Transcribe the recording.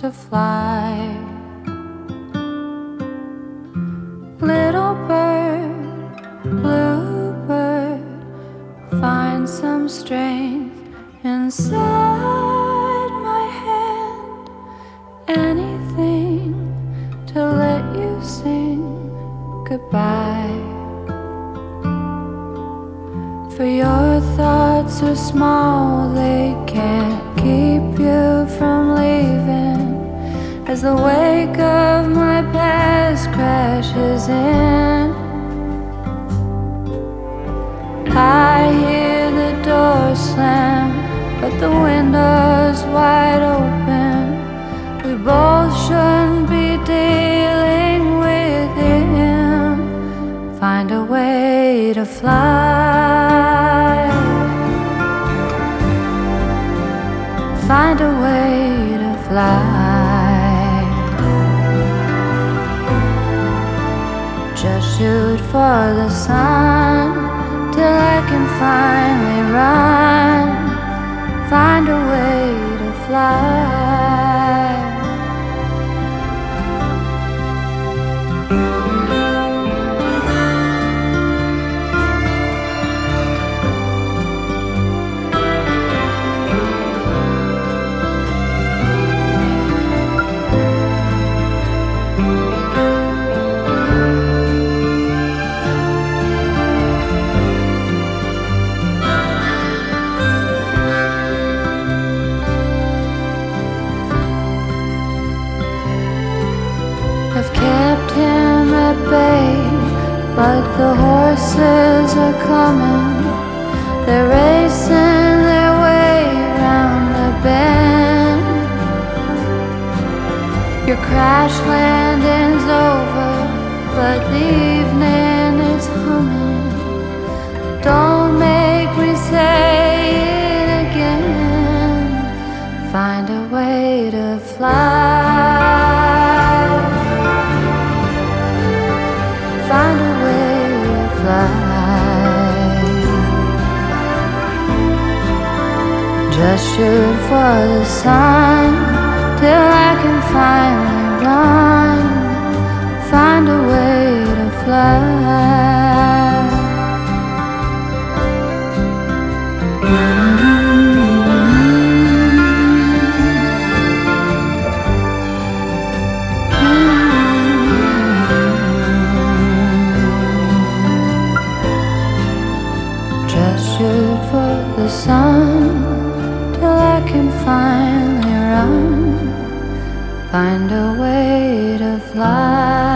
to fly. Little bird, blue bird, find some strength inside my hand. Anything to let you sing goodbye. For your thoughts are small, they can't keep you from leaving. As the wake of my past crashes in, I hear the door slam, but the window's wide open. We both shouldn't be dealing with him. Find a way to fly. Find a way to fly. Just shoot for the sun till I can finally run. Find a way to fly. I've kept him at bay, but the horses are coming. They're racing their way around the bend. Your crash landing's over, but the evening is humming. Don't make me say it again. Find a way to fly. Find a way to fly. Just shoot for the sun till I can finally run. Find a way to fly. Just shoot for the sun till I can finally run. Find a way to fly.